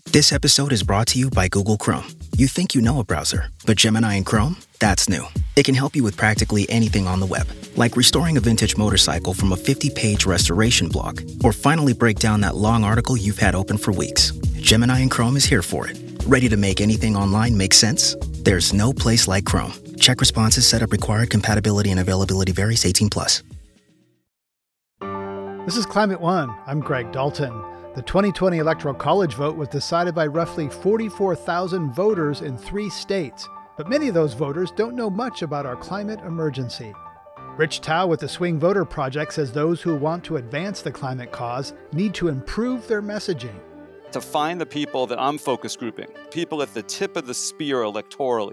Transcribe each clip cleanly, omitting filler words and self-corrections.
This episode is brought to you by Google Chrome. You think you know a browser, but Gemini and Chrome? That's new. It can help you with practically anything on the web, like restoring a vintage motorcycle from a 50-page restoration blog, or finally break down that long article you've had open for weeks. Gemini and Chrome is here for it. Ready to make anything online make sense? There's no place like Chrome. Check responses, setup required, compatibility and availability varies, 18+. This is Climate One. I'm Greg Dalton. The 2020 Electoral College vote was decided by roughly 44,000 voters in 3 states, but many of those voters don't know much about our climate emergency. Rich Tao with the Swing Voter Project says those who want to advance the climate cause need to improve their messaging. To find the people that I'm focus grouping, people at the tip of the spear electorally,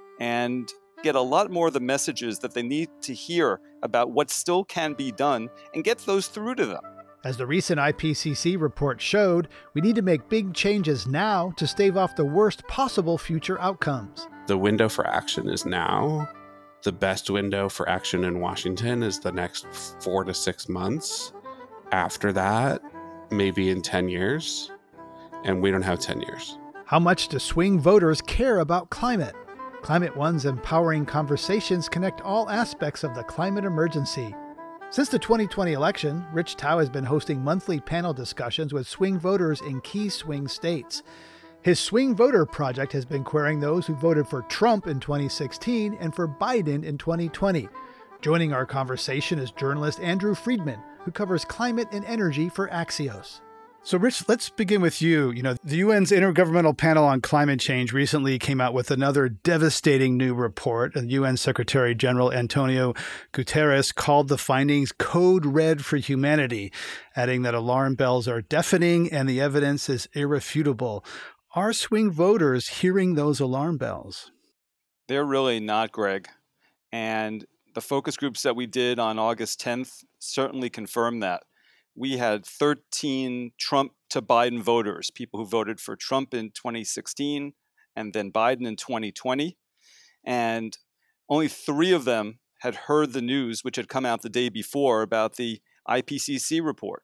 and get a lot more of the messages that they need to hear about what still can be done and get those through to them. As the recent IPCC report showed, we need to make big changes now to stave off the worst possible future outcomes. The window for action is now. The best window for action in Washington is the next 4 to 6 months. After that, maybe in 10 years. And we don't have 10 years. How much do swing voters care about climate? Climate One's empowering conversations connect all aspects of the climate emergency. Since the 2020 election, Rich Tao has been hosting monthly panel discussions with swing voters in key swing states. His Swing Voter Project has been querying those who voted for Trump in 2016 and for Biden in 2020. Joining our conversation is journalist Andrew Friedman, who covers climate and energy for Axios. So, Rich, let's begin with you. The UN's Intergovernmental Panel on Climate Change recently came out with another devastating new report. And UN Secretary General Antonio Guterres called the findings code red for humanity, adding that alarm bells are deafening and the evidence is irrefutable. Are swing voters hearing those alarm bells? They're really not, Greg. And the focus groups that we did on August 10th certainly confirmed that. We had 13 Trump to Biden voters, people who voted for Trump in 2016 and then Biden in 2020. And only 3 of them had heard the news, which had come out the day before, about the IPCC report.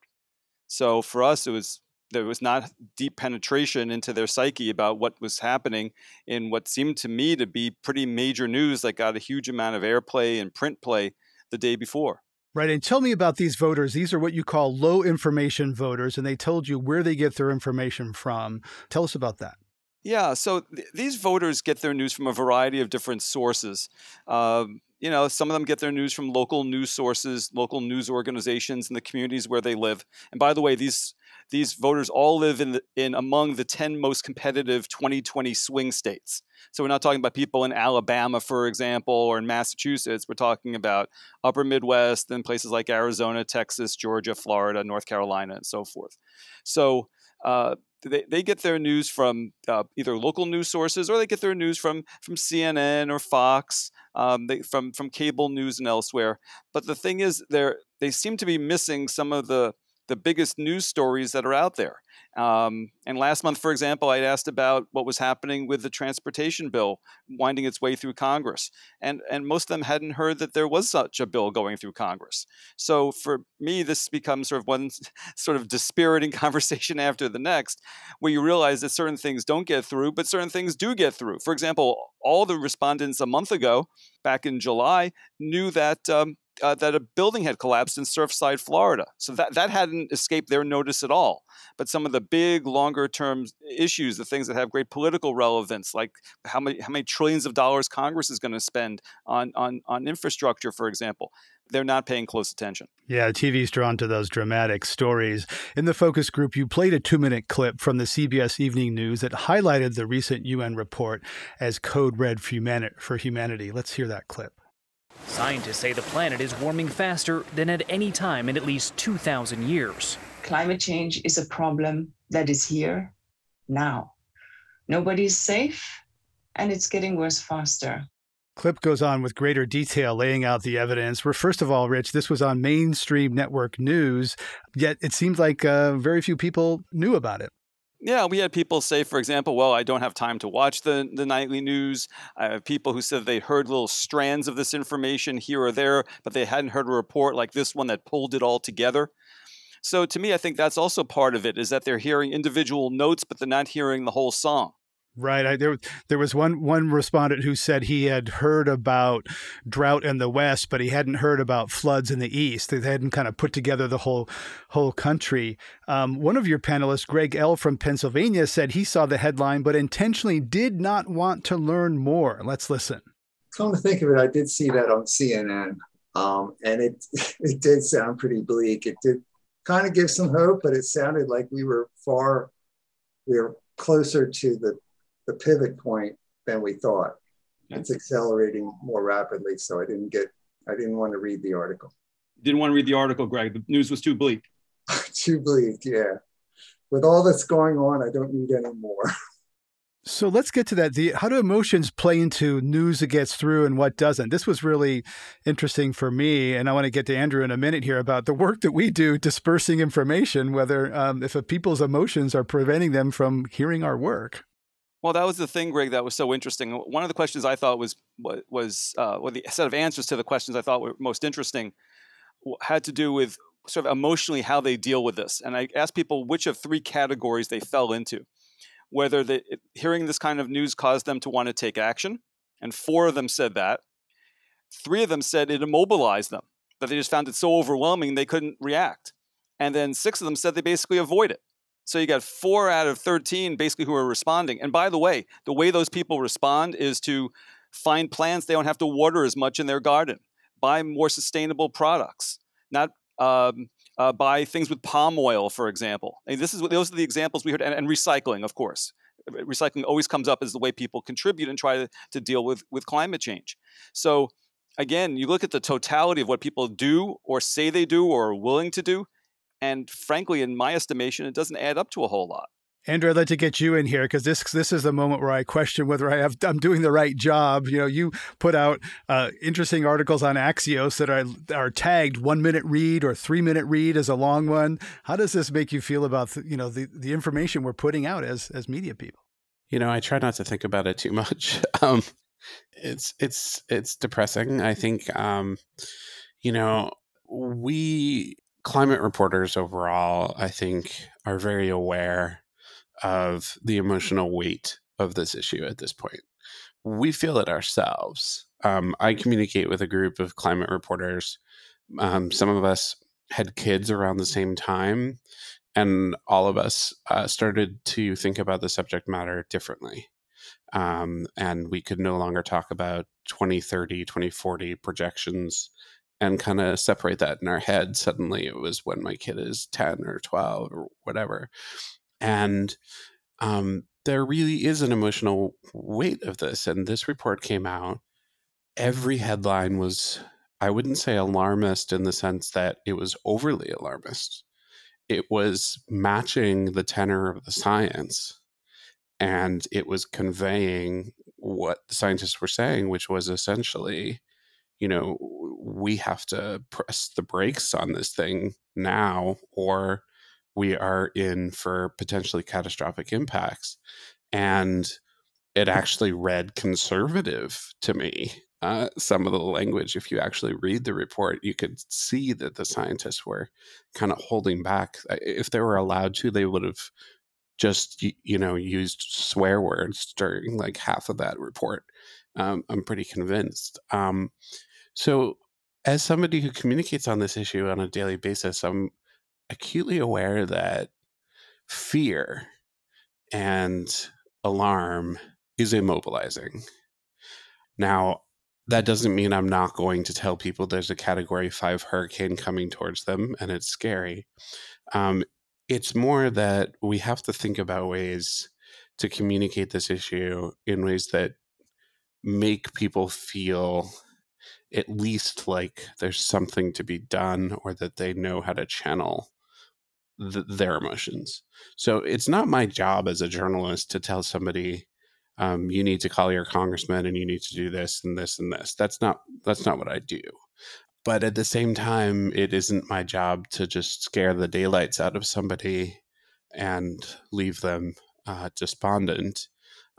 So for us, there was not deep penetration into their psyche about what was happening in what seemed to me to be pretty major news that got a huge amount of airplay and print play the day before. Right. And tell me about these voters. These are what you call low information voters, and they told you where they get their information from. Tell us about that. Yeah. So these voters get their news from a variety of different sources. Some of them get their news from local news sources, local news organizations in the communities where they live. And by the way, these voters all live in among the 10 most competitive 2020 swing states. So we're not talking about people in Alabama, for example, or in Massachusetts. We're talking about upper Midwest and places like Arizona, Texas, Georgia, Florida, North Carolina, and so forth. So they get their news from either local news sources or they get their news from CNN or Fox, from cable news and elsewhere. But the thing is, they seem to be missing some of the biggest news stories that are out there. And last month, for example, I asked about what was happening with the transportation bill winding its way through Congress. And most of them hadn't heard that there was such a bill going through Congress. So for me, this becomes sort of one sort of dispiriting conversation after the next, where you realize that certain things don't get through, but certain things do get through. For example, all the respondents a month ago, back in July, knew that that a building had collapsed in Surfside, Florida. So that hadn't escaped their notice at all. But some of the big, longer-term issues, the things that have great political relevance, like how many trillions of dollars Congress is going to spend on infrastructure, for example, they're not paying close attention. Yeah, TV's drawn to those dramatic stories. In the focus group, you played a 2-minute clip from the CBS Evening News that highlighted the recent UN report as code red for humanity. Let's hear that clip. Scientists say the planet is warming faster than at any time in at least 2,000 years. Climate change is a problem that is here now. Nobody's safe, and it's getting worse faster. Clip goes on with greater detail, laying out the evidence. Where, first of all, Rich, this was on mainstream network news, yet it seems like very few people knew about it. Yeah, we had people say, for example, well, I don't have time to watch the nightly news. I have people who said they heard little strands of this information here or there, but they hadn't heard a report like this one that pulled it all together. So to me, I think that's also part of it, is that they're hearing individual notes, but they're not hearing the whole song. Right. There was one respondent who said he had heard about drought in the West, but he hadn't heard about floods in the East. They hadn't kind of put together the whole country. One of your panelists, Greg L. from Pennsylvania, said he saw the headline, but intentionally did not want to learn more. Let's listen. Come to think of it, I did see that on CNN, and it did sound pretty bleak. It did kind of give some hope, but it sounded like we were closer to the pivot point than we thought. It's accelerating more rapidly, so I didn't want to read the article. Didn't want to read the article, Greg. The news was too bleak. Too bleak, yeah. With all that's going on, I don't need any more. So let's get to that. How do emotions play into news that gets through and what doesn't? This was really interesting for me, and I want to get to Andrew in a minute here about the work that we do dispersing information, whether if people's emotions are preventing them from hearing our work. Well, that was the thing, Greg, that was so interesting. One of the questions I thought was the set of answers to the questions I thought were most interesting had to do with sort of emotionally how they deal with this. And I asked people which of three categories they fell into, whether hearing this kind of news caused them to want to take action. And 4 of them said that. 3 of them said it immobilized them, that they just found it so overwhelming they couldn't react. And then 6 of them said they basically avoid it. So you got 4 out of 13 basically who are responding. And by the way those people respond is to find plants they don't have to water as much in their garden, buy more sustainable products, not buy things with palm oil, for example. And those are the examples we heard, and recycling, of course. Recycling always comes up as the way people contribute and try to deal with climate change. So again, you look at the totality of what people do or say they do or are willing to do, and frankly, in my estimation, it doesn't add up to a whole lot. Andrew, I'd like to get you in here because this is the moment where I question whether I'm doing the right job. You know, you put out interesting articles on Axios that are tagged 1-minute read or 3-minute read as a long one. How does this make you feel about the information we're putting out as media people? I try not to think about it too much. It's depressing. I think we climate reporters overall, I think, are very aware of the emotional weight of this issue at this point. We feel it ourselves. I communicate with a group of climate reporters. Some of us had kids around the same time, and all of us started to think about the subject matter differently. And we could no longer talk about 2030, 2040 projections and kind of separate that in our head. Suddenly it was when my kid is 10 or 12 or whatever. And there really is an emotional weight of this. And this report came out. Every headline was, I wouldn't say alarmist in the sense that it was overly alarmist. It was matching the tenor of the science. And it was conveying what the scientists were saying, which was essentially, we have to press the brakes on this thing now, or we are in for potentially catastrophic impacts. And it actually read conservative to me. Some of the language, if you actually read the report, you could see that the scientists were kind of holding back. If they were allowed to, they would have just, used swear words during like half of that report. I'm pretty convinced. So as somebody who communicates on this issue on a daily basis, I'm acutely aware that fear and alarm is immobilizing. Now, that doesn't mean I'm not going to tell people there's a Category 5 hurricane coming towards them and it's scary. It's more that we have to think about ways to communicate this issue in ways that make people feel at least like there's something to be done, or that they know how to channel their emotions. So it's not my job as a journalist to tell somebody, you need to call your congressman and you need to do this and this and this. That's not what I do. But at the same time, it isn't my job to just scare the daylights out of somebody and leave them despondent.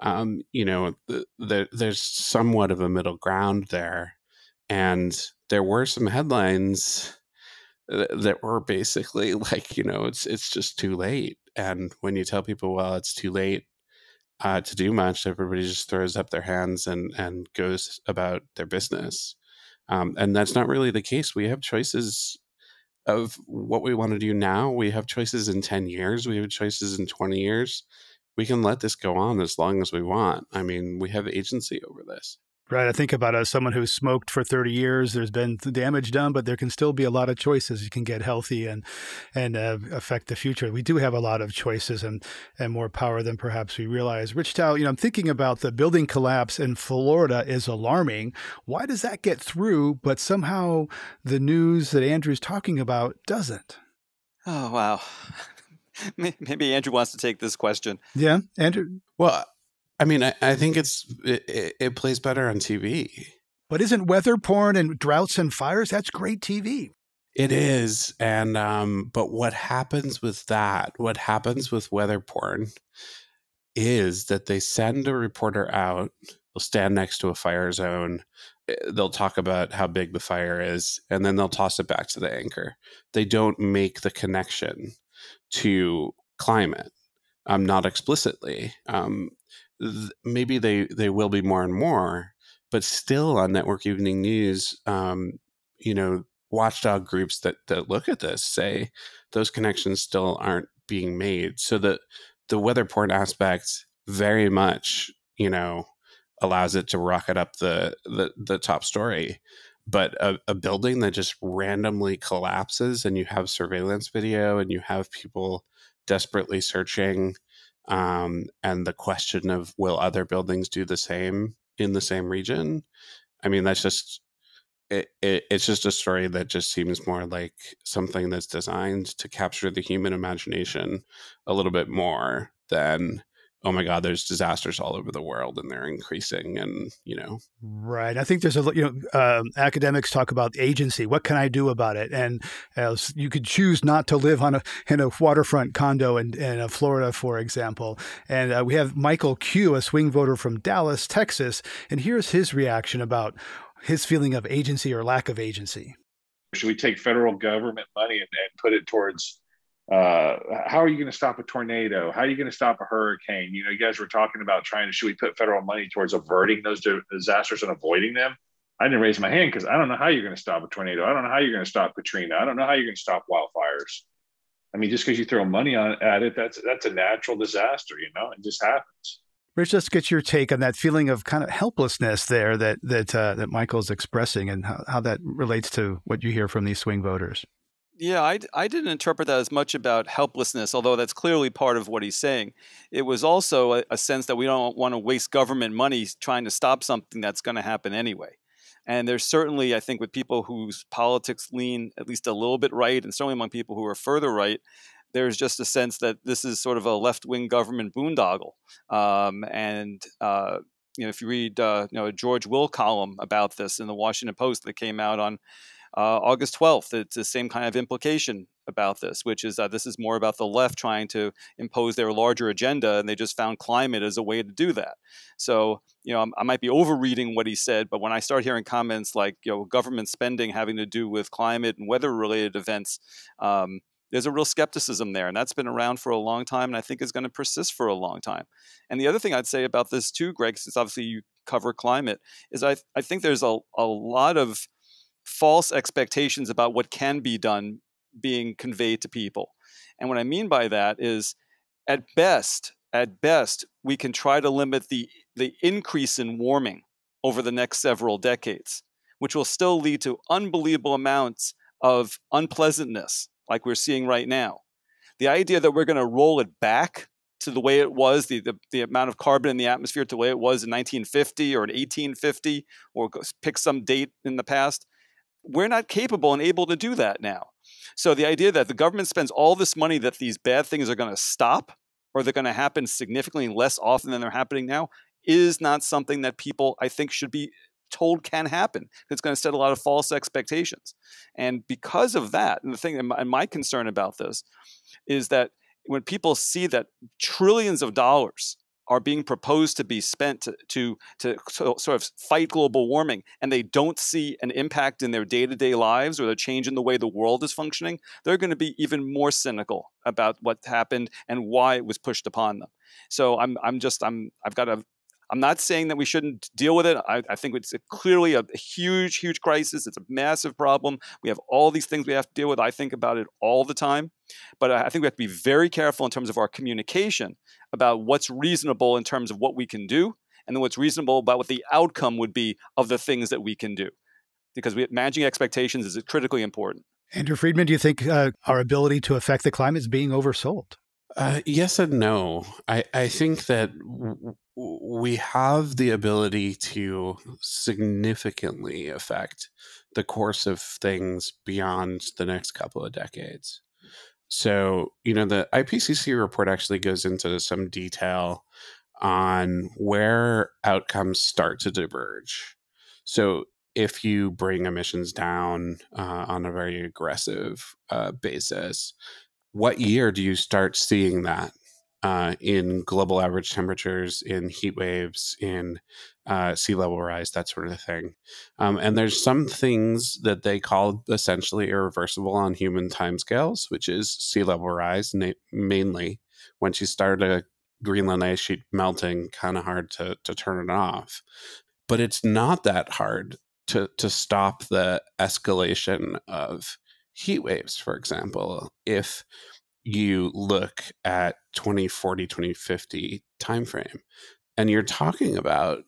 There's somewhat of a middle ground there. And there were some headlines that we're basically like, it's just too late. And when you tell people, well, it's too late to do much, everybody just throws up their hands and goes about their business. And that's not really the case. We have choices of what we want to do now. We have choices in 10 years. We have choices in 20 years. We can let this go on as long as we want. I mean, we have agency over this. Right. I think about it as someone who's smoked for 30 years. There's been damage done, but there can still be a lot of choices. You can get healthy and affect the future. We do have a lot of choices and more power than perhaps we realize. Rich Tao, I'm thinking about the building collapse in Florida is alarming. Why does that get through, but somehow the news that Andrew's talking about doesn't? Oh, wow. Maybe Andrew wants to take this question. Yeah, Andrew? Well, I mean, I think it plays better on TV. But isn't weather porn and droughts and fires, that's great TV? It is. And but what happens with that, what happens with weather porn is that they send a reporter out, they'll stand next to a fire zone, they'll talk about how big the fire is, and then they'll toss it back to the anchor. They don't make the connection to climate, not explicitly. Maybe they will be more and more, but still on Network Evening News, watchdog groups that look at this say those connections still aren't being made. So the weather porn aspect very much, allows it to rocket up the top story. But a building that just randomly collapses and you have surveillance video and you have people desperately searching, and the question of will other buildings do the same in the same region? I mean, that's just it's just a story that just seems more like something that's designed to capture the human imagination a little bit more than, oh my God, there's disasters all over the world and they're increasing, and Right. I think there's academics talk about agency. What can I do about it? And you could choose not to live in a waterfront condo in Florida, for example. And we have Michael Q, a swing voter from Dallas, Texas, and here's his reaction about his feeling of agency or lack of agency. Should we take federal government money and put it towards how are you going to stop a tornado? How are you going to stop a hurricane? You guys were talking about should we put federal money towards averting those disasters and avoiding them? I didn't raise my hand because I don't know how you're going to stop a tornado. I don't know how you're going to stop Katrina. I don't know how you're going to stop wildfires. I mean, just because you throw money at it, that's a natural disaster, it just happens. Rich, let's get your take on that feeling of kind of helplessness there that Michael's expressing and how that relates to what you hear from these swing voters. Yeah, I didn't interpret that as much about helplessness, although that's clearly part of what he's saying. It was also a sense that we don't want to waste government money trying to stop something that's going to happen anyway. And there's certainly, I think, with people whose politics lean at least a little bit right, and certainly among people who are further right, there's just a sense that this is sort of a left-wing government boondoggle. If you read a George Will column about this in the Washington Post that came out on August 12th, it's the same kind of implication about this, which is that this is more about the left trying to impose their larger agenda, and they just found climate as a way to do that. So, I might be overreading what he said, but when I start hearing comments like, government spending having to do with climate and weather-related events, there's a real skepticism there, and that's been around for a long time, and I think is going to persist for a long time. And the other thing I'd say about this too, Greg, since obviously you cover climate, is I think there's a lot of false expectations about what can be done being conveyed to people. And what I mean by that is, at best, we can try to limit the increase in warming over the next several decades, which will still lead to unbelievable amounts of unpleasantness like we're seeing right now. The idea that we're going to roll it back to the way it was, the amount of carbon in the atmosphere to the way it was in 1950 or in 1850, or pick some date in the past, we're not capable and able to do that now. So the idea that the government spends all this money that these bad things are going to stop, or they're going to happen significantly less often than they're happening now, is not something that people, I think, should be told can happen. It's going to set a lot of false expectations. And because of that, and the thing, and my concern about this is that when people see that trillions of dollars are being proposed to be spent to sort of fight global warming, and they don't see an impact in their day-to-day lives or the change in the way the world is functioning, they're going to be even more cynical about what happened and why it was pushed upon them. So I'm not saying that we shouldn't deal with it. I think it's clearly a huge, huge crisis. It's a massive problem. We have all these things we have to deal with. I think about it all the time. But I think we have to be very careful in terms of our communication about what's reasonable in terms of what we can do, and then what's reasonable about what the outcome would be of the things that we can do. Because managing expectations is critically important. Andrew Friedman, do you think our ability to affect the climate is being oversold? Yes and no. I think that we have the ability to significantly affect the course of things beyond the next couple of decades. So, the IPCC report actually goes into some detail on where outcomes start to diverge. So, if you bring emissions down on a very aggressive basis, what year do you start seeing that in global average temperatures, in heat waves, in sea level rise, that sort of thing? And there's some things that they call essentially irreversible on human timescales, which is sea level rise, mainly. Once you start a Greenland ice sheet melting, kind of hard to turn it off. But it's not that hard to stop the escalation of heat waves, for example, if you look at 2040, 2050 timeframe, and you're talking about,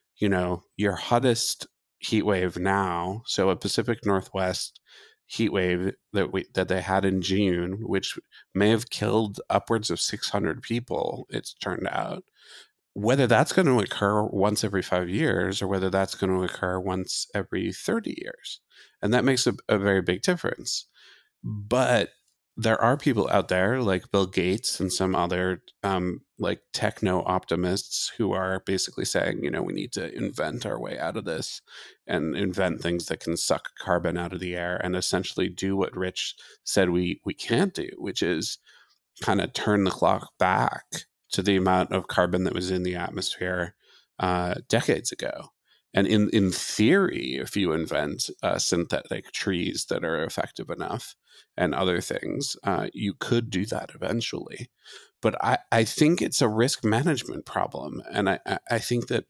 your hottest heat wave now. So a Pacific Northwest heat wave that they had in June, which may have killed upwards of 600 people, it's turned out. Whether that's going to occur once every 5 years or whether that's going to occur once every 30 years. And that makes a very big difference. But there are people out there like Bill Gates and some other like techno optimists who are basically saying, we need to invent our way out of this and invent things that can suck carbon out of the air and essentially do what Rich said we can't do, which is kind of turn the clock back to the amount of carbon that was in the atmosphere decades ago. And in theory, if you invent synthetic trees that are effective enough and other things, you could do that eventually. But I think it's a risk management problem. And I think that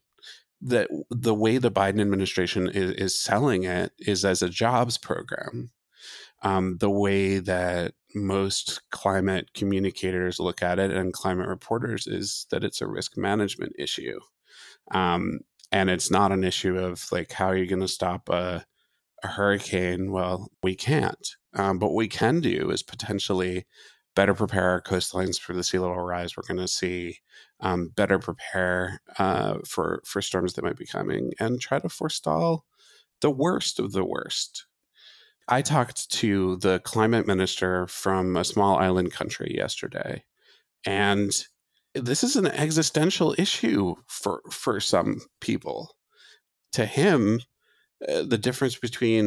the way the Biden administration is selling it is as a jobs program. The way that most climate communicators look at it and climate reporters is that it's a risk management issue. And it's not an issue of like, how are you going to stop a hurricane? Well, we can't. But what we can do is potentially better prepare our coastlines for the sea level rise we're going to see, better prepare for storms that might be coming, and try to forestall the worst of the worst. I talked to the climate minister from a small island country yesterday, and this is an existential issue for some people. To him, the difference between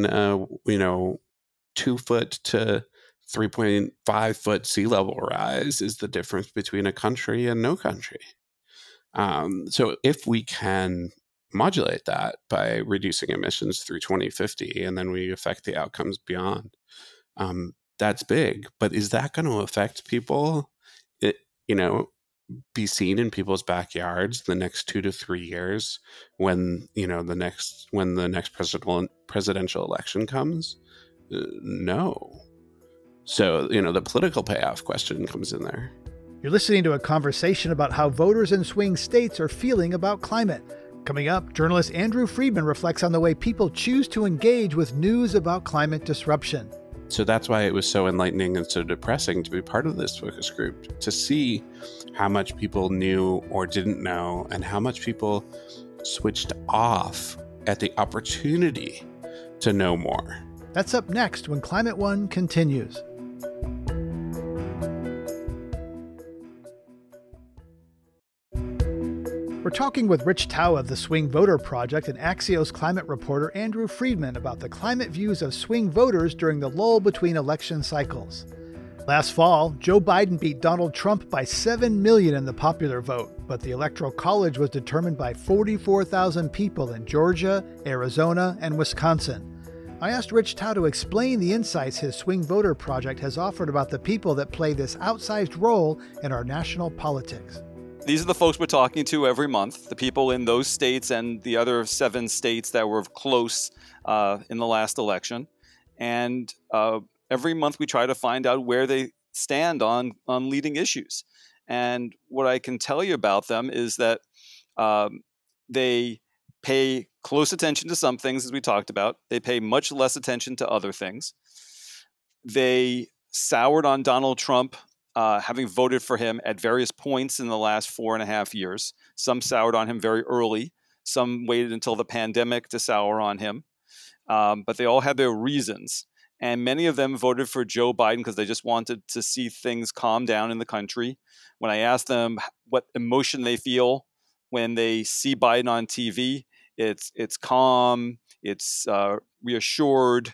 2 foot to 3.5 foot sea level rise is the difference between a country and no country. So if we can modulate that by reducing emissions through 2050, and then we affect the outcomes beyond, that's big. But is that going to affect people? Be seen in people's backyards the next 2 to 3 years when the next presidential election comes? No. So the political payoff question comes in there. You're listening to a conversation about how voters in swing states are feeling about climate. Coming up, journalist Andrew Friedman reflects on the way people choose to engage with news about climate disruption. So that's why it was so enlightening and so depressing to be part of this focus group, to see how much people knew or didn't know and how much people switched off at the opportunity to know more. That's up next when Climate One continues. We're talking with Rich Tao of the Swing Voter Project and Axios climate reporter Andrew Friedman about the climate views of swing voters during the lull between election cycles. Last fall, Joe Biden beat Donald Trump by 7 million in the popular vote, but the Electoral College was determined by 44,000 people in Georgia, Arizona, and Wisconsin. I asked Rich Tao to explain the insights his Swing Voter Project has offered about the people that play this outsized role in our national politics. These are the folks we're talking to every month, the people in those states and the other 7 states that were close in the last election. And every month we try to find out where they stand on leading issues. And what I can tell you about them is that they pay close attention to some things, as we talked about. They pay much less attention to other things. They soured on Donald Trump, having voted for him at various points in the last 4.5 years. Some soured on him very early. Some waited until the pandemic to sour on him. But they all had their reasons. And many of them voted for Joe Biden because they just wanted to see things calm down in the country. When I asked them what emotion they feel when they see Biden on TV, it's calm, it's reassured.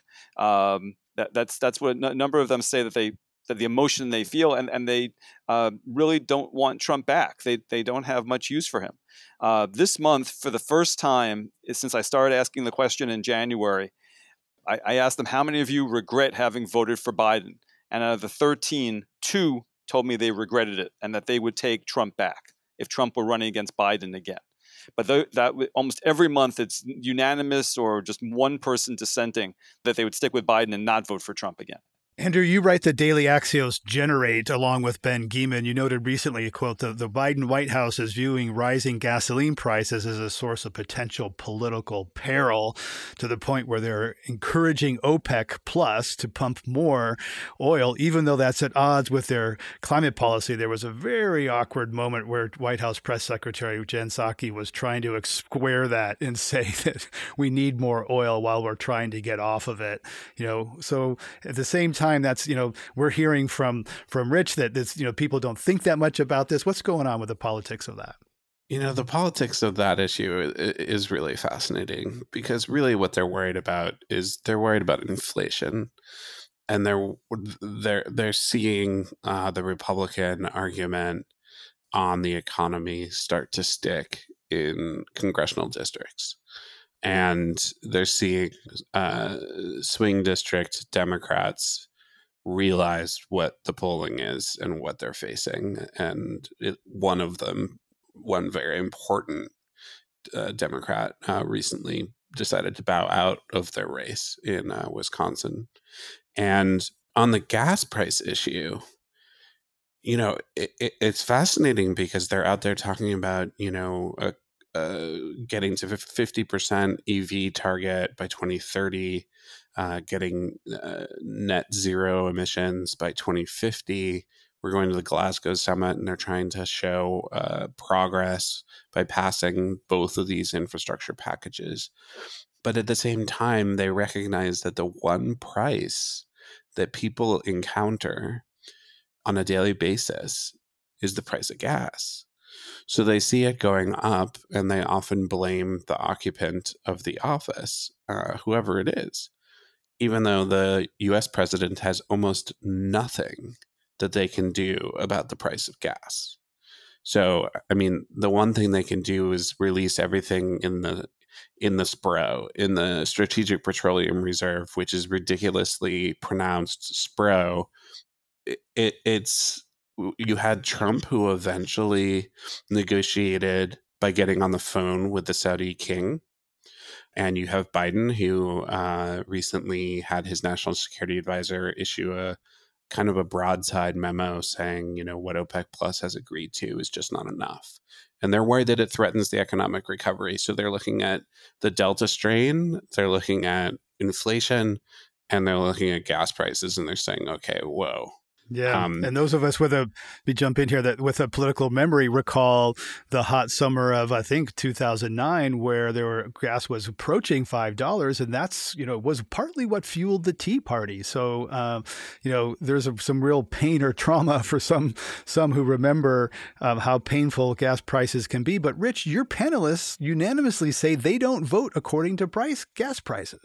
That's what a number of them say that the emotion they feel, and they really don't want Trump back. They don't have much use for him. This month, for the first time since I started asking the question in January, I asked them, how many of you regret having voted for Biden? And out of the 13, 2 told me they regretted it and that they would take Trump back if Trump were running against Biden again. But that almost every month it's unanimous or just one person dissenting that they would stick with Biden and not vote for Trump again. Andrew, you write the Daily Axios Generate along with Ben Geeman. You noted recently, quote, the Biden White House is viewing rising gasoline prices as a source of potential political peril, to the point where they're encouraging OPEC Plus to pump more oil, even though that's at odds with their climate policy. There was a very awkward moment where White House Press Secretary Jen Psaki was trying to square that and say that we need more oil while we're trying to get off of it. So at the same time, that's, we're hearing from Rich that this, people don't think that much about this. What's going on with the politics of that? The politics of that issue is really fascinating, because really what they're worried about is they're worried about inflation, and they're seeing the Republican argument on the economy start to stick in congressional districts. And they're seeing swing district Democrats realize what the polling is and what they're facing. And one very important Democrat recently decided to bow out of their race in Wisconsin. And on the gas price issue, it's fascinating because they're out there talking about, getting to 50% EV target by 2030, getting net zero emissions by 2050. We're going to the Glasgow summit, and they're trying to show progress by passing both of these infrastructure packages. But at the same time, they recognize that the one price that people encounter on a daily basis is the price of gas. So they see it going up, and they often blame the occupant of the office, whoever it is, even though the US president has almost nothing that they can do about the price of gas. So, the one thing they can do is release everything in the SPRO, in the Strategic Petroleum Reserve, which is ridiculously pronounced SPRO. You had Trump, who eventually negotiated by getting on the phone with the Saudi king. And you have Biden, who recently had his national security advisor issue a kind of a broadside memo saying, what OPEC Plus has agreed to is just not enough. And they're worried that it threatens the economic recovery. So they're looking at the Delta strain, they're looking at inflation, and they're looking at gas prices, and they're saying, okay, whoa. Yeah. And those of us with a political memory recall the hot summer of, I think, 2009, where gas was approaching $5. And that's, was partly what fueled the Tea Party. So, there's some real pain or trauma for some who remember how painful gas prices can be. But Rich, your panelists unanimously say they don't vote according to gas prices.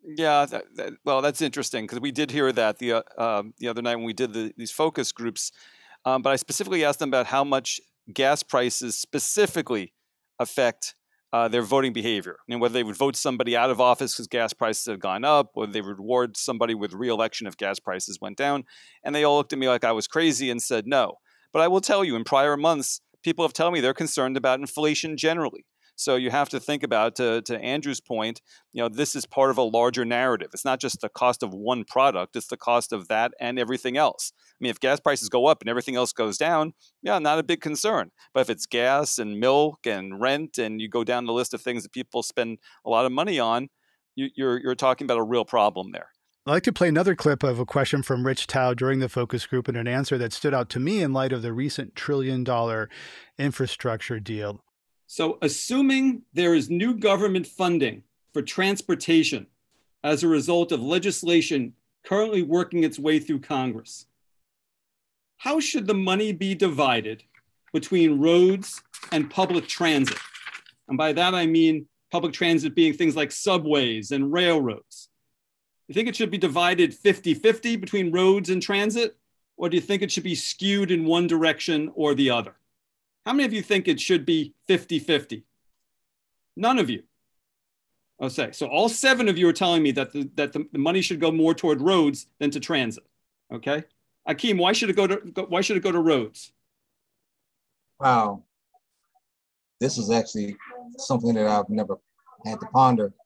Yeah, well, that's interesting because we did hear that the other night when we did these focus groups. But I specifically asked them about how much gas prices specifically affect their voting behavior. And whether they would vote somebody out of office because gas prices have gone up, or they would reward somebody with re-election if gas prices went down. And they all looked at me like I was crazy and said no. But I will tell you, in prior months, people have told me they're concerned about inflation generally. So you have to think about, to Andrew's point, this is part of a larger narrative. It's not just the cost of one product, it's the cost of that and everything else. I mean, if gas prices go up and everything else goes down, yeah, not a big concern. But if it's gas and milk and rent, and you go down the list of things that people spend a lot of money on, you're talking about a real problem there. I'd like to play another clip of a question from Rich Tao during the focus group, and an answer that stood out to me in light of the recent $1 trillion infrastructure deal. So assuming there is new government funding for transportation as a result of legislation currently working its way through Congress, how should the money be divided between roads and public transit? And by that, I mean public transit being things like subways and railroads. You think it should be divided 50-50 between roads and transit? Or do you think it should be skewed in one direction or the other? How many of you think it should be 50-50? None of you. I'll say. So all 7 of you are telling me that the money should go more toward roads than to transit. Okay? Akeem, why should it go to roads? Wow. This is actually something that I've never had to ponder.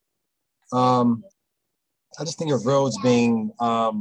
I just think of roads being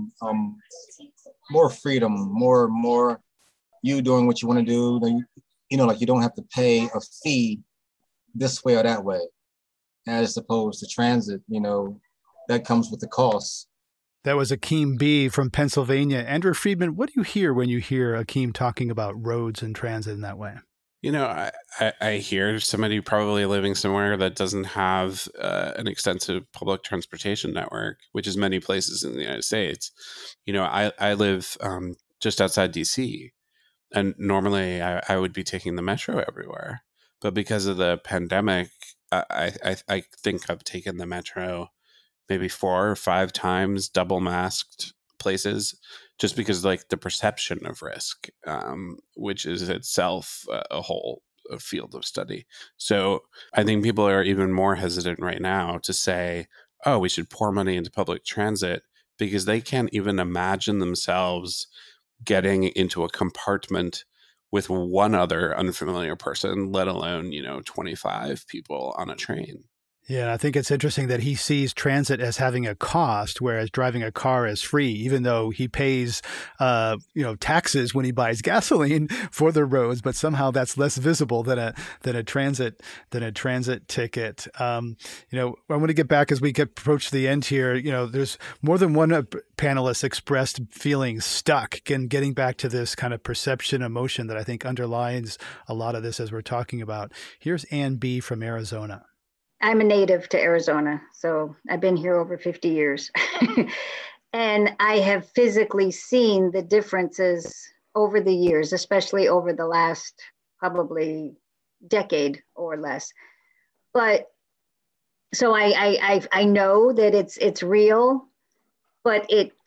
more freedom, more you doing what you want to do. Like you don't have to pay a fee this way or that way, as opposed to transit, that comes with the cost. That was Akeem B. from Pennsylvania. Andrew Friedman, what do you hear when you hear Akeem talking about roads and transit in that way? I hear somebody probably living somewhere that doesn't have an extensive public transportation network, which is many places in the United States. I live just outside DC. And normally I would be taking the metro everywhere. But because of the pandemic, I think I've taken the metro maybe 4 or 5 times, double masked places, just because the perception of risk, which is itself a whole field of study. So I think people are even more hesitant right now to say, oh, we should pour money into public transit, because they can't even imagine themselves getting into a compartment with one other unfamiliar person, let alone, 25 people on a train. Yeah, I think it's interesting that he sees transit as having a cost, whereas driving a car is free, even though he pays, taxes when he buys gasoline for the roads. But somehow that's less visible than a transit ticket. I want to get back as we approach the end here. There's more than one panelist expressed feeling stuck, and getting back to this kind of perception emotion that I think underlines a lot of this as we're talking about. Here's Ann B. from Arizona. I'm a native to Arizona, so I've been here over 50 years. And I have physically seen the differences over the years, especially over the last probably decade or less. But so I know that it's real, but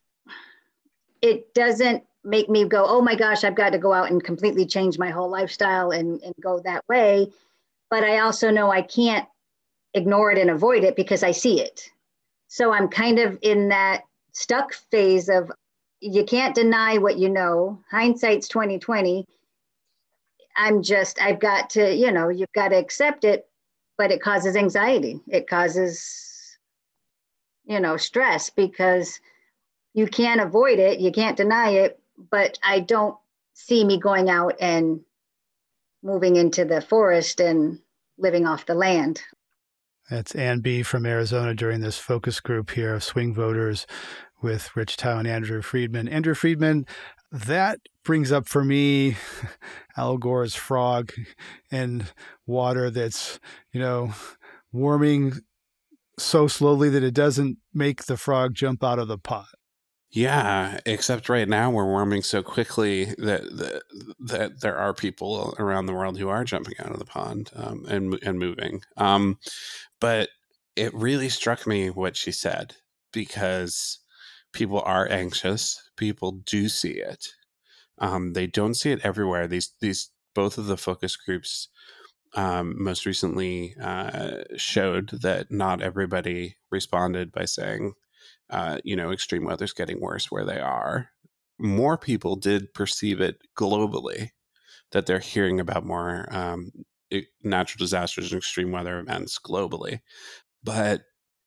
it doesn't make me go, oh my gosh, I've got to go out and completely change my whole lifestyle and go that way. But I also know I can't ignore it and avoid it because I see it. So I'm kind of in that stuck phase of, you can't deny what you know. Hindsight's 2020. I've got to, you've got to accept it, but it causes anxiety. It causes, stress, because you can't avoid it. You can't deny it, but I don't see me going out and moving into the forest and living off the land. That's Ann B. from Arizona during this focus group here of swing voters with Rich Tao and Andrew Friedman. Andrew Friedman, that brings up for me Al Gore's frog and water that's, warming so slowly that it doesn't make the frog jump out of the pot. Yeah, except right now we're warming so quickly that there are people around the world who are jumping out of the pond and moving. But it really struck me what she said, because people are anxious. People do see it. They don't see it everywhere. These both of the focus groups most recently showed that not everybody responded by saying, extreme weather's getting worse where they are. More people did perceive it globally, that they're hearing about more natural disasters and extreme weather events globally. But,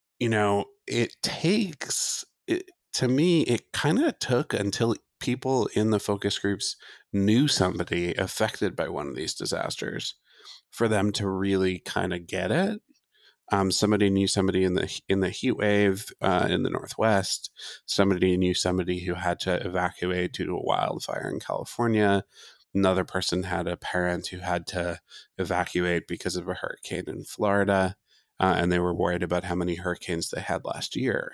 to me, it kind of took until people in the focus groups knew somebody affected by one of these disasters for them to really kind of get it. Somebody knew somebody in the heat wave in the Northwest. Somebody knew somebody who had to evacuate due to a wildfire in California. Another person had a parent who had to evacuate because of a hurricane in Florida, and they were worried about how many hurricanes they had last year.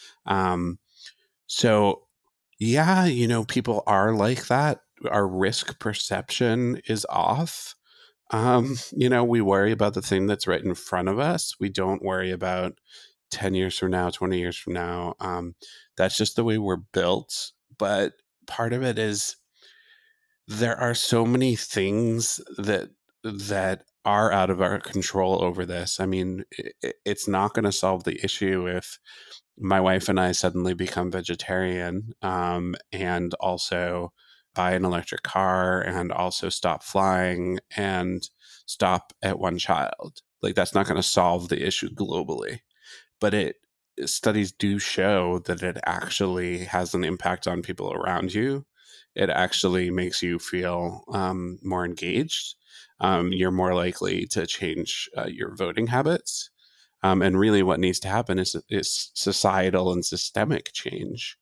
So, yeah, people are like that. Our risk perception is off. We worry about the thing that's right in front of us. We don't worry about 10 years from now, 20 years from now. That's just the way we're built. But part of it is there are so many things that are out of our control over this. I mean, it's not going to solve the issue if my wife and I suddenly become vegetarian and also buy an electric car and also stop flying and stop at one child. Like, that's not going to solve the issue globally. But studies do show that it actually has an impact on people around you. It actually makes you feel more engaged. You're more likely to change your voting habits. And really what needs to happen is societal and systemic change.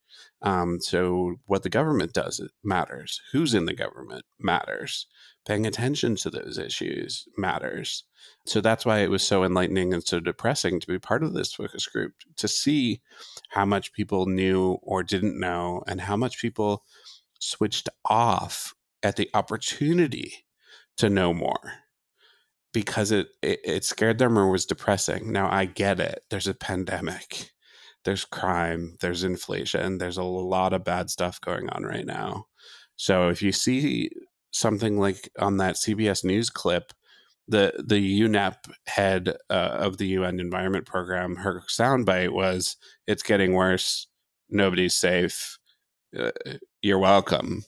So what the government does, it matters. Who's in the government matters. Paying attention to those issues matters. So that's why it was so enlightening and so depressing to be part of this focus group, to see how much people knew or didn't know and how much people switched off at the opportunity to know more, because it scared them or was depressing. Now, I get it. There's a pandemic, there's crime, there's inflation, there's a lot of bad stuff going on right now. So if you see something like on that CBS News clip, the UNEP head of the UN Environment Program, her soundbite was, "It's getting worse. Nobody's safe. You're welcome."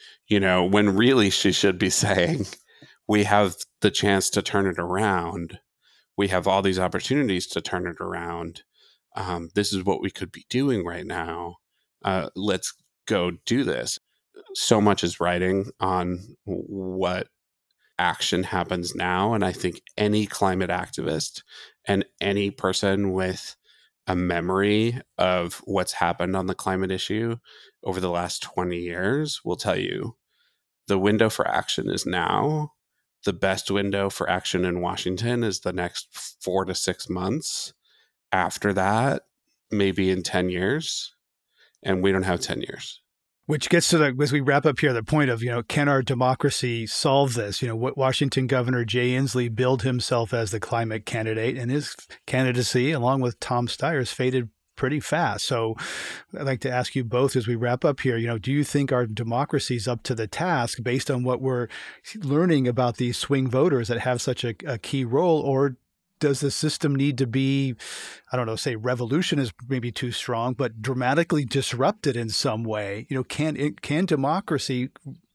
When really she should be saying, we have the chance to turn it around. We have all these opportunities to turn it around. This is what we could be doing right now. Let's go do this. So much is riding on what action happens now. And I think any climate activist and any person with a memory of what's happened on the climate issue over the last 20 years will tell you the window for action is now. The best window for action in Washington is the next 4 to 6 months. After that, maybe in 10 years. And we don't have 10 years. Which gets to as we wrap up here, the point of, can our democracy solve this? What Washington Governor Jay Inslee billed himself as the climate candidate, and his candidacy, along with Tom Steyer's, faded pretty fast. So I'd like to ask you both as we wrap up here, do you think our democracy is up to the task based on what we're learning about these swing voters that have such a key role, or does the system need to be, I don't know, say revolution is maybe too strong, but dramatically disrupted in some way? Can democracy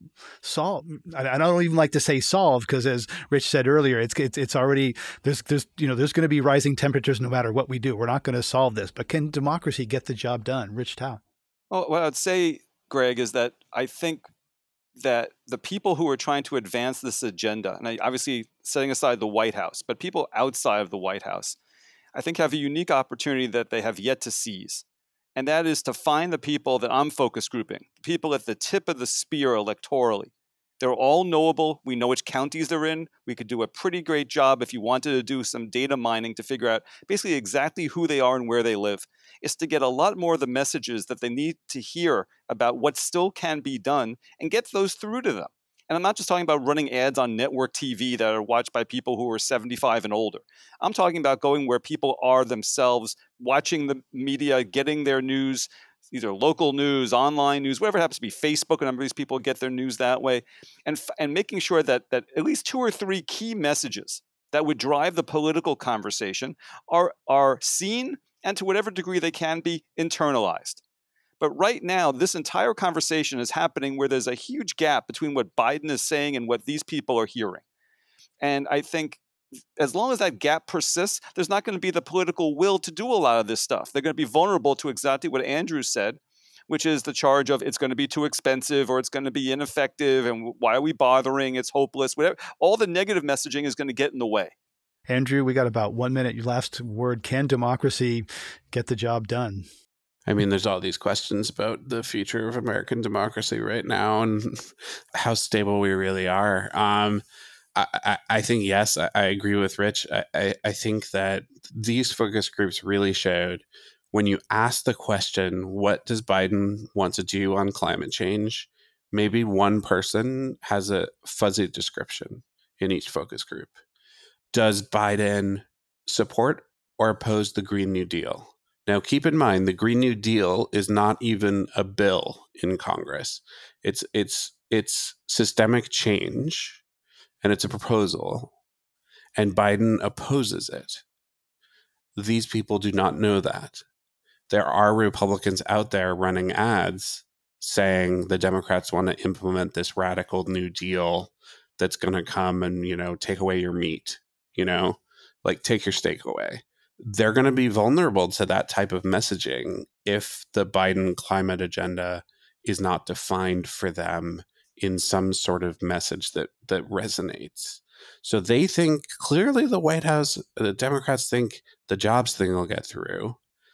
solve? I don't even like to say solve, because as Rich said earlier, it's already there's going to be rising temperatures no matter what we do. We're not going to solve this, but can democracy get the job done? Rich Tao. Well, what I'd say, Greg, is that I think that the people who are trying to advance this agenda, and obviously setting aside the White House, but people outside of the White House, I think have a unique opportunity that they have yet to seize. And that is to find the people that I'm focus grouping, people at the tip of the spear electorally. They're all knowable. We know which counties they're in. We could do a pretty great job if you wanted to do some data mining to figure out basically exactly who they are and where they live. It's to get a lot more of the messages that they need to hear about what still can be done and get those through to them. And I'm not just talking about running ads on network TV that are watched by people who are 75 and older. I'm talking about going where people are themselves, watching the media, getting their news, either local news, online news, whatever it happens to be, Facebook. A number of these people get their news that way, and making sure that at least 2 or 3 key messages that would drive the political conversation are seen and to whatever degree they can be internalized. But right now, this entire conversation is happening where there's a huge gap between what Biden is saying and what these people are hearing. And I think as long as that gap persists, there's not going to be the political will to do a lot of this stuff. They're going to be vulnerable to exactly what Andrew said, which is the charge of it's going to be too expensive or it's going to be ineffective and why are we bothering? It's hopeless. Whatever. All the negative messaging is going to get in the way. Andrew, we got about 1 minute. Your last word. Can democracy get the job done? I mean, there's all these questions about the future of American democracy right now and how stable we really are. I think, yes, I agree with Rich. I think that these focus groups really showed when you ask the question, what does Biden want to do on climate change? Maybe one person has a fuzzy description in each focus group. Does Biden support or oppose the Green New Deal? Now, keep in mind, the Green New Deal is not even a bill in Congress. It's systemic change, and it's a proposal, and Biden opposes it. These people do not know that. There are Republicans out there running ads saying the Democrats want to implement this radical New Deal that's going to come and, take away your meat, like take your steak away. They're going to be vulnerable to that type of messaging if the Biden climate agenda is not defined for them in some sort of message that resonates. So they think clearly the White House, the Democrats think the jobs thing will get through.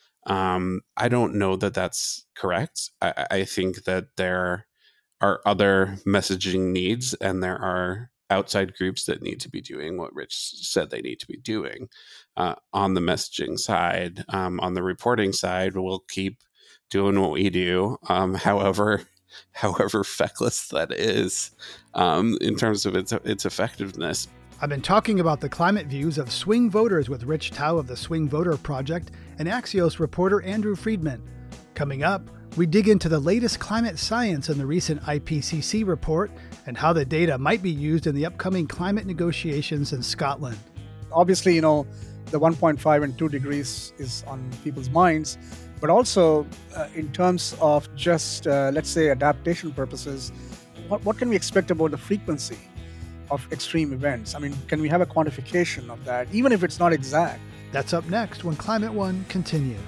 I don't know that that's correct. I think that there are other messaging needs and there are outside groups that need to be doing what Rich said they need to be doing. On the messaging side, on the reporting side, we'll keep doing what we do, however feckless that is in terms of its effectiveness. I've been talking about the climate views of swing voters with Rich Tao of the Swing Voter Project and Axios reporter Andrew Friedman. Coming up, we dig into the latest climate science in the recent IPCC report and how the data might be used in the upcoming climate negotiations in Scotland. Obviously, the 1.5 and 2 degrees is on people's minds, but also in terms of just, let's say, adaptation purposes, what can we expect about the frequency of extreme events? I mean, can we have a quantification of that, even if it's not exact? That's up next when Climate One continues.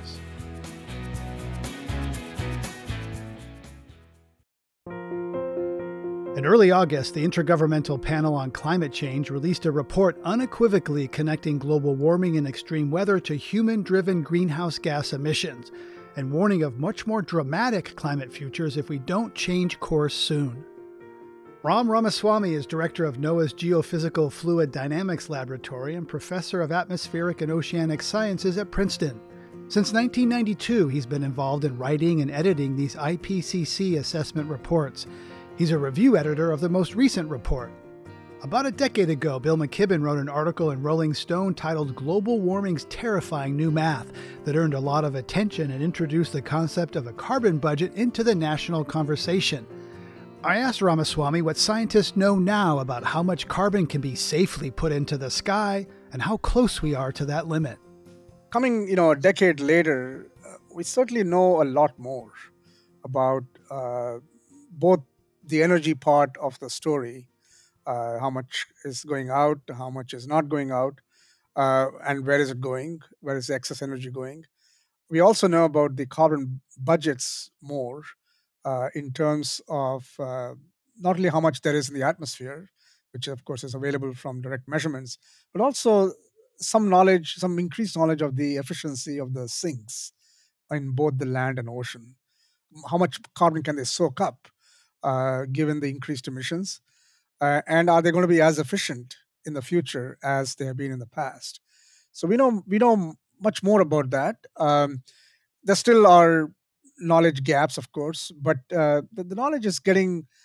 In early August, the Intergovernmental Panel on Climate Change released a report unequivocally connecting global warming and extreme weather to human-driven greenhouse gas emissions, and warning of much more dramatic climate futures if we don't change course soon. Ram Ramaswamy is director of NOAA's Geophysical Fluid Dynamics Laboratory and professor of atmospheric and oceanic sciences at Princeton. Since 1992, he's been involved in writing and editing these IPCC assessment reports. He's a review editor of the most recent report. About a decade ago, Bill McKibben wrote an article in Rolling Stone titled Global Warming's Terrifying New Math that earned a lot of attention and introduced the concept of a carbon budget into the national conversation. I asked Ramaswamy what scientists know now about how much carbon can be safely put into the sky and how close we are to that limit. Coming, a decade later, we certainly know a lot more about both the energy part of the story, how much is going out, how much is not going out, and where is it going, where is the excess energy going. We also know about the carbon budgets more in terms of not only how much there is in the atmosphere, which of course is available from direct measurements, but also some increased knowledge of the efficiency of the sinks in both the land and ocean. How much carbon can they soak up given the increased emissions? And are they going to be as efficient in the future as they have been in the past? So we know much more about that. There still are knowledge gaps, of course, but the knowledge is getting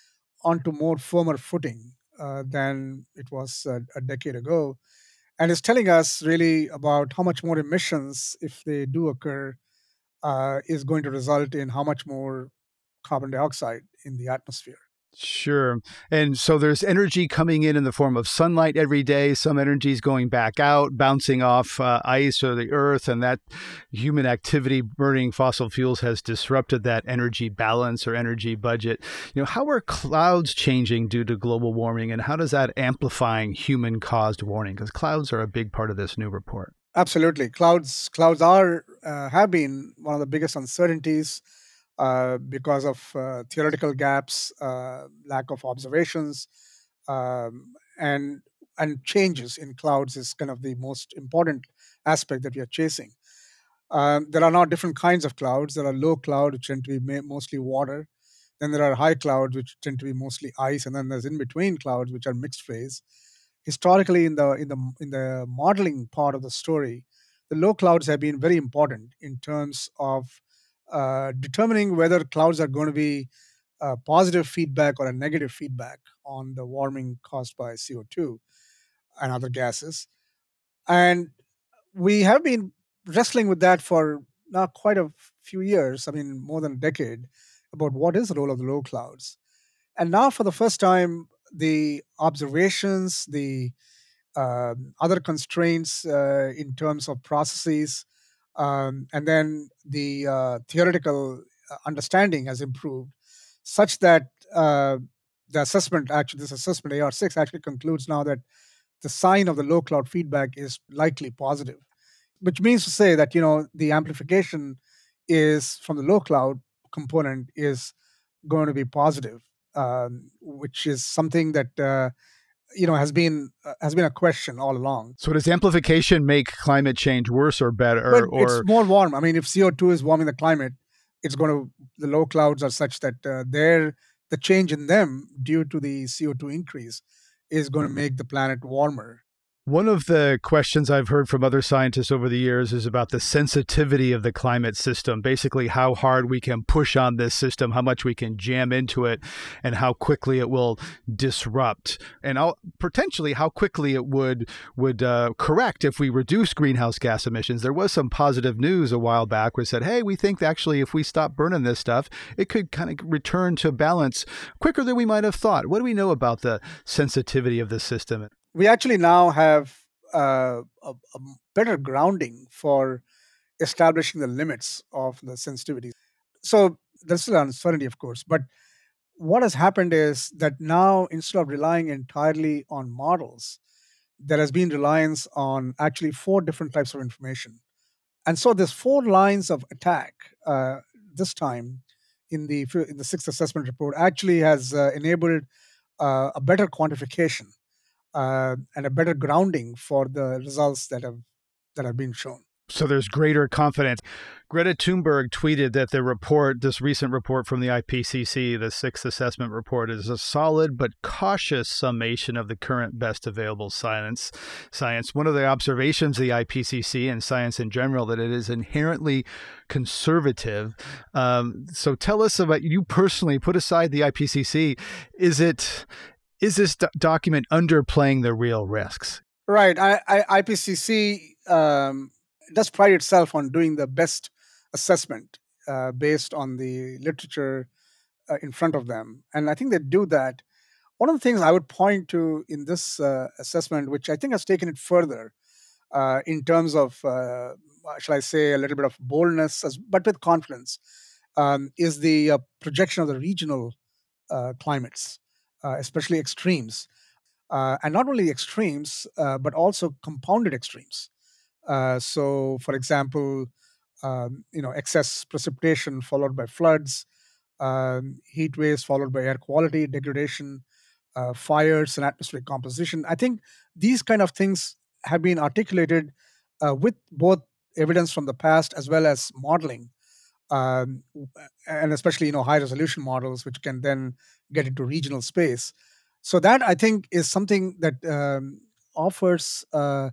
onto more firmer footing than it was a decade ago. And it's telling us really about how much more emissions, if they do occur, is going to result in how much more carbon dioxide in the atmosphere. Sure. And so there's energy coming in the form of sunlight every day. Some energy is going back out, bouncing off ice or the earth. And that human activity burning fossil fuels has disrupted that energy balance or energy budget. How are clouds changing due to global warming? And how does that amplifying human caused warming? Because clouds are a big part of this new report. Absolutely. Clouds are have been one of the biggest uncertainties because of theoretical gaps, lack of observations, and changes in clouds is kind of the most important aspect that we are chasing. There are now different kinds of clouds. There are low clouds, which tend to be mostly water. Then there are high clouds, which tend to be mostly ice, and then there's in between clouds, which are mixed phase. Historically, in the modeling part of the story, the low clouds have been very important in terms of determining whether clouds are going to be positive feedback or a negative feedback on the warming caused by CO2 and other gases. And we have been wrestling with that for now quite a few years, more than a decade, about what is the role of the low clouds. And now for the first time, the observations, the other constraints in terms of processes, and then the theoretical understanding has improved such that this assessment, AR6, actually concludes now that the sign of the low cloud feedback is likely positive, which means to say that, the amplification is from the low cloud component is going to be positive, which is something that has been a question all along. So does amplification make climate change worse or better? But it's more warm. If CO2 is warming the climate, the low clouds are such that the change in them due to the CO2 increase is going to make the planet warmer. One of the questions I've heard from other scientists over the years is about the sensitivity of the climate system, basically how hard we can push on this system, how much we can jam into it, and how quickly it will disrupt, and potentially how quickly it would correct if we reduce greenhouse gas emissions. There was some positive news a while back where it said, hey, we think actually if we stop burning this stuff, it could kind of return to balance quicker than we might have thought. What do we know about the sensitivity of the system? We actually now have a better grounding for establishing the limits of the sensitivity. So there's still uncertainty, of course, but what has happened is that now, instead of relying entirely on models, there has been reliance on actually 4 different types of information. And so there's 4 lines of attack this time in the 6th assessment report actually has enabled a better quantification and a better grounding for the results that have been shown. So there's greater confidence. Greta Thunberg tweeted that this recent report from the IPCC, the 6th assessment report, is a solid but cautious summation of the current best available science. One of the observations of the IPCC and science in general, that it is inherently conservative. So tell us about you personally, put aside the IPCC. Is this document underplaying the real risks? Right. IPCC does pride itself on doing the best assessment based on the literature in front of them. And I think they do that. One of the things I would point to in this assessment, which I think has taken it further in terms of, shall I say, a little bit of boldness, but with confidence, is the projection of the regional climates, especially extremes. And not only extremes, but also compounded extremes. So, for example, excess precipitation followed by floods, heat waves followed by air quality degradation, fires and atmospheric composition. I think these kind of things have been articulated with both evidence from the past as well as modeling, and especially high resolution models, which can then get into regional space. So that, I think, is something that offers,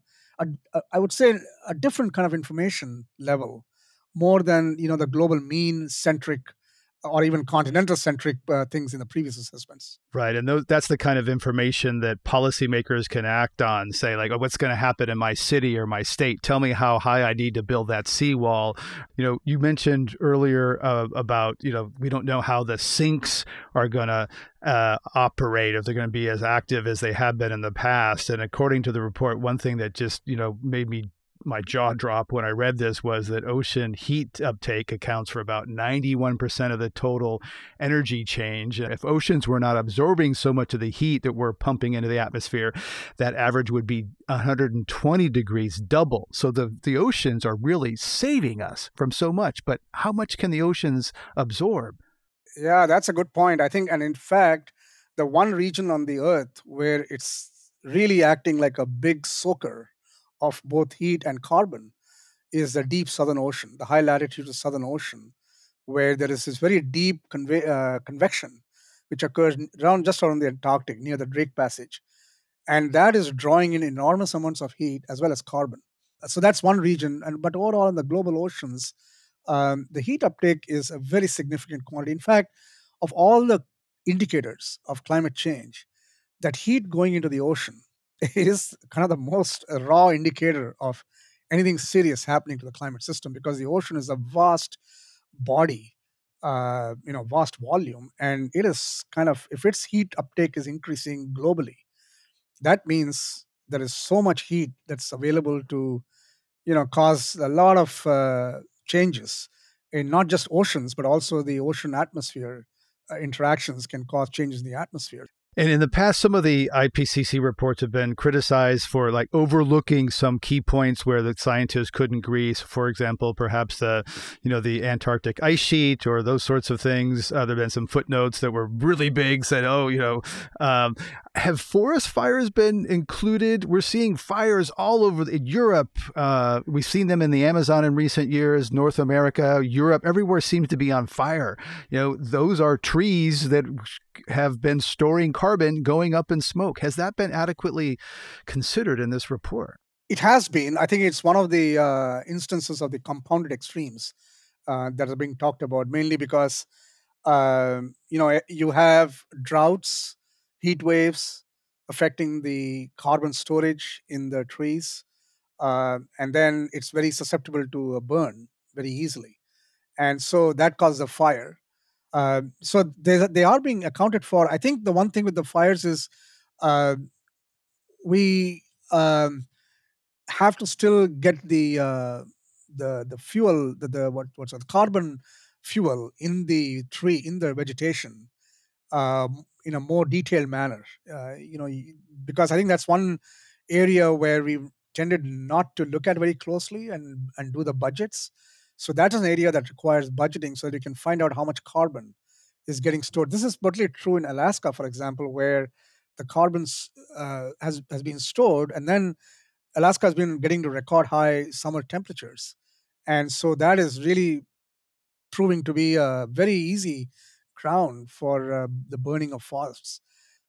I would say, a different kind of information level, more than the global mean centric or even continental-centric things in the previous assessments. Right. And that's the kind of information that policymakers can act on, say, like, oh, what's going to happen in my city or my state? Tell me how high I need to build that seawall. You mentioned earlier about, we don't know how the sinks are going to operate, if they're going to be as active as they have been in the past. And according to the report, one thing that just, made my jaw drop when I read this was that ocean heat uptake accounts for about 91% of the total energy change. And if oceans were not absorbing so much of the heat that we're pumping into the atmosphere, that average would be 120 degrees, double. So the oceans are really saving us from so much. But how much can the oceans absorb? Yeah, that's a good point. I think, and in fact, the one region on the Earth where it's really acting like a big soaker of both heat and carbon is the deep Southern Ocean, the high latitude of Southern Ocean, where there is this very deep convection, which occurs just around the Antarctic, near the Drake Passage. And that is drawing in enormous amounts of heat as well as carbon. So that's one region. But overall, in the global oceans, the heat uptake is a very significant quantity. In fact, of all the indicators of climate change, that heat going into the ocean is kind of the most raw indicator of anything serious happening to the climate system, because the ocean is a vast body, vast volume, and it is kind of, if its heat uptake is increasing globally, that means there is so much heat that's available to, cause a lot of changes in not just oceans, but also the ocean atmosphere. Interactions can cause changes in the atmosphere. And in the past, some of the IPCC reports have been criticized for overlooking some key points where the scientists couldn't agree. So, for example, perhaps the Antarctic ice sheet or those sorts of things. There have been some footnotes that were really big, said, have forest fires been included? We're seeing fires all over Europe. We've seen them in the Amazon in recent years, North America, Europe, everywhere seems to be on fire. Those are trees that have been storing carbon going up in smoke. Has that been adequately considered in this report? It has been. I think it's one of the instances of the compounded extremes that are being talked about, mainly because, you have droughts, heat waves affecting the carbon storage in the trees, and then it's very susceptible to a burn very easily. And so that causes a fire. So they are being accounted for. I think the one thing with the fires is we have to still get the fuel, the carbon fuel in the tree, in the vegetation, in a more detailed manner. Because I think that's one area where we tended not to look at very closely and do the budgets. So that is an area that requires budgeting so that you can find out how much carbon is getting stored. This is particularly true in Alaska, for example, where the carbon has been stored, and then Alaska has been getting to record high summer temperatures. And so that is really proving to be a very easy ground for the burning of forests.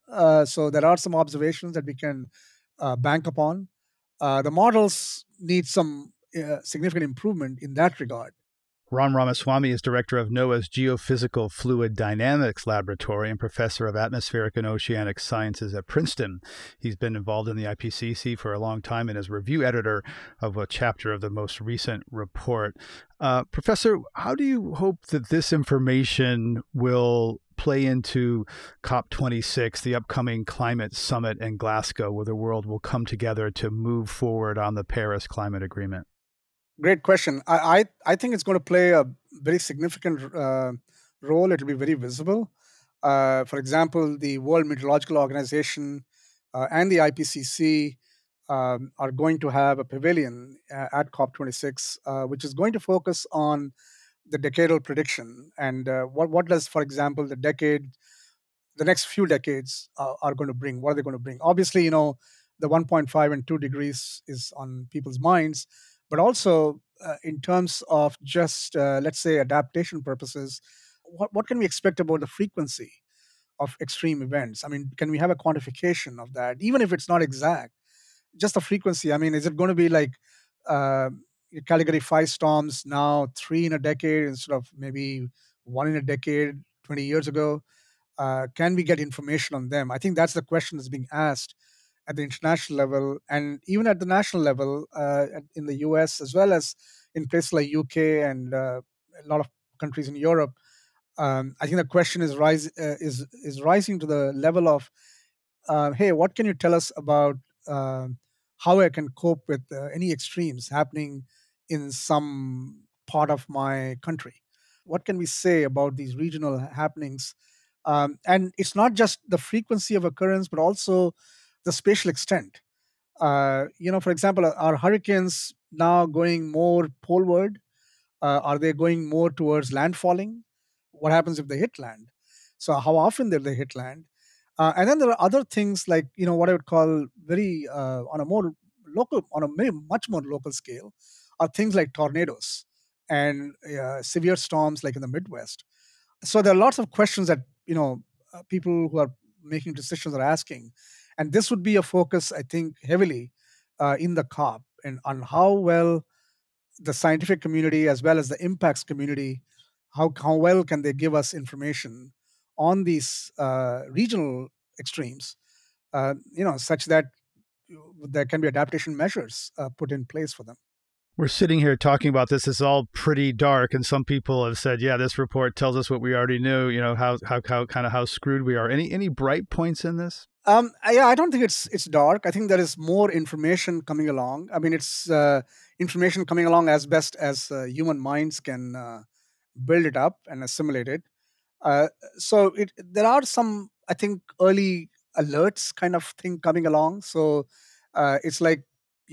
So there are some observations that we can bank upon. The models need some significant improvement in that regard. Ram Ramaswamy is director of NOAA's Geophysical Fluid Dynamics Laboratory and professor of atmospheric and oceanic sciences at Princeton. He's been involved in the IPCC for a long time and is review editor of a chapter of the most recent report. Professor, how do you hope that this information will play into COP26, the upcoming climate summit in Glasgow, where the world will come together to move forward on the Paris Climate Agreement? Great question. I think it's going to play a very significant role. It will be very visible. For example, the World Meteorological Organization and the IPCC are going to have a pavilion at COP26, which is going to focus on the decadal prediction and what does, for example, the next few decades are going to bring. What are they going to bring? Obviously, the 1.5 and 2 degrees is on people's minds. But also in terms of just, let's say, adaptation purposes, what can we expect about the frequency of extreme events? I mean, can we have a quantification of that, even if it's not exact? Just the frequency. I mean, is it going to be like Category 5 storms now 3 in a decade instead of maybe one in a decade, 20 years ago? Can we get information on them? I think that's the question that's being asked at the international level and even at the national level in the US, as well as in places like UK and a lot of countries in Europe. I think the question is rising to the level of, hey, what can you tell us about how I can cope with any extremes happening in some part of my country? What can we say about these regional happenings? And it's not just the frequency of occurrence, but also the spatial extent. For example, are hurricanes now going more poleward? Are they going more towards landfalling? What happens if they hit land? So how often do they hit land? And then there are other things like, what I would call very on a much more local scale, are things like tornadoes and severe storms like in the Midwest. So there are lots of questions that, people who are making decisions are asking. And this would be a focus, I think, heavily in the COP and on how well the scientific community as well as the impacts community, how well can they give us information on these regional extremes, such that there can be adaptation measures put in place for them. We're sitting here talking about this. It's all pretty dark, and some people have said, "Yeah, this report tells us what we already knew." How screwed we are. Any bright points in this? I don't think it's dark. I think there is more information coming along. I mean, it's information coming along as best as human minds can build it up and assimilate it. So there are some, I think, early alerts kind of thing coming along. So it's like,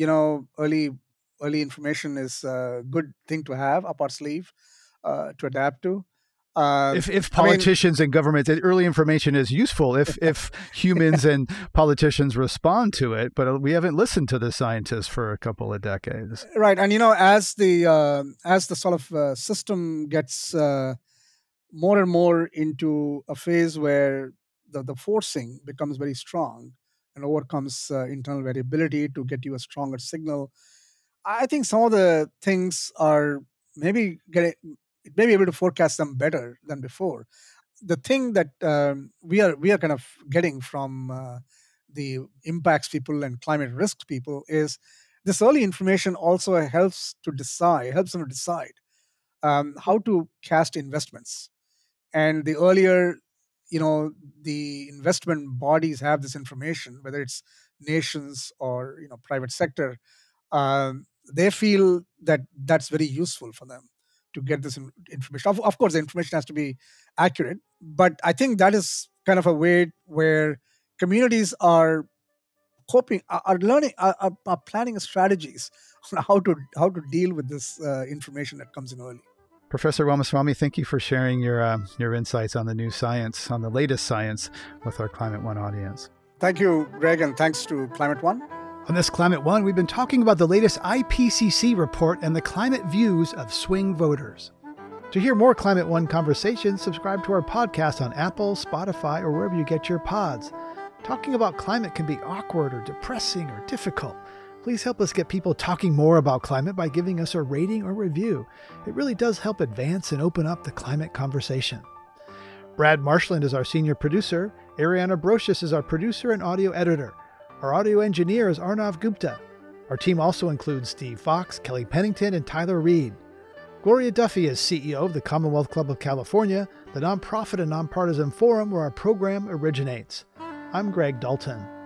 early information is a good thing to have up our sleeve to adapt to. If politicians and governments, early information is useful if humans and politicians respond to it, but we haven't listened to the scientists for a couple of decades. Right. And, as the sort of system gets more and more into a phase where the forcing becomes very strong and overcomes internal variability to get you a stronger signal, I think some of the things are maybe able to forecast them better than before. The thing that we are kind of getting from the impacts people and climate risks people is this early information also helps them to decide how to cast investments. And the earlier, the investment bodies have this information, whether it's nations or private sector, they feel that that's very useful for them to get this information. Of course, the information has to be accurate, but I think that is kind of a way where communities are coping, are learning, are planning strategies on how to deal with this information that comes in early. Professor Ramaswamy, thank you for sharing your insights on the new science, on the latest science with our Climate One audience. Thank you, Greg, and thanks to Climate One. On this Climate One, we've been talking about the latest IPCC report and the climate views of swing voters. To hear more Climate One conversations, subscribe to our podcast on Apple, Spotify, or wherever you get your pods. Talking about climate can be awkward or depressing or difficult. Please help us get people talking more about climate by giving us a rating or review. It really does help advance and open up the climate conversation. Brad Marshland is our senior producer. Ariana Brocious is our producer and audio editor. Our audio engineer is Arnav Gupta. Our team also includes Steve Fox, Kelly Pennington, and Tyler Reed. Gloria Duffy is CEO of the Commonwealth Club of California, the nonprofit and nonpartisan forum where our program originates. I'm Greg Dalton.